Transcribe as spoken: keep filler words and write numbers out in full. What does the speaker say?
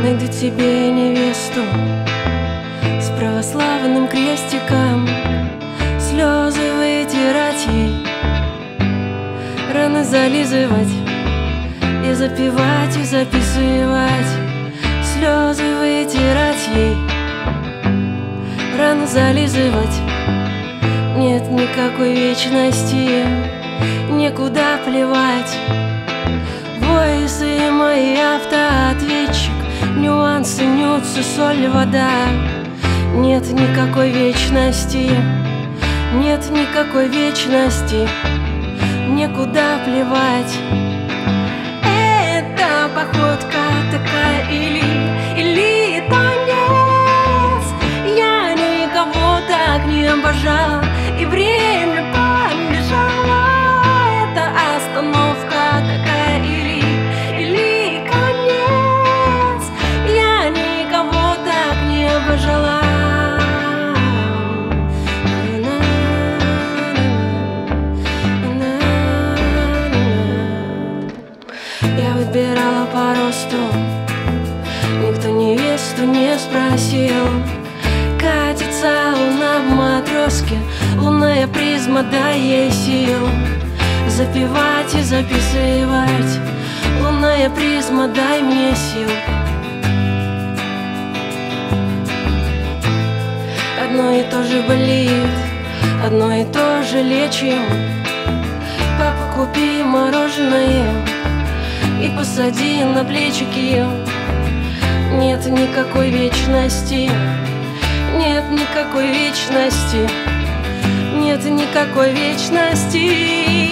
найду тебе невесту с православным крестиком, слезы вытирать ей, раны зализывать и запивать, и записывать. Слезы вытирать ей, раны зализывать. Нет никакой вечности, некуда плевать. Войсы мои автоответчик, нюансы, нюцы, соль, вода. Нет никакой вечности, нет никакой вечности, некуда плевать. Это походка такая или, или танец. Я никого так не обожала, и время побежало. Это остановка такая или, или конец. Я никого так не обожала. Я выбирала по росту, никто невесту не спросил. Катится луна в матрешке, лунная призма, дай ей сил запивать и записывать. Лунная призма, дай мне сил. Одно и то же болит, одно и то же лечим. Папа, купи мороженое и посади на плечики. Нет никакой вечности, нет никакой вечности, нет никакой вечности.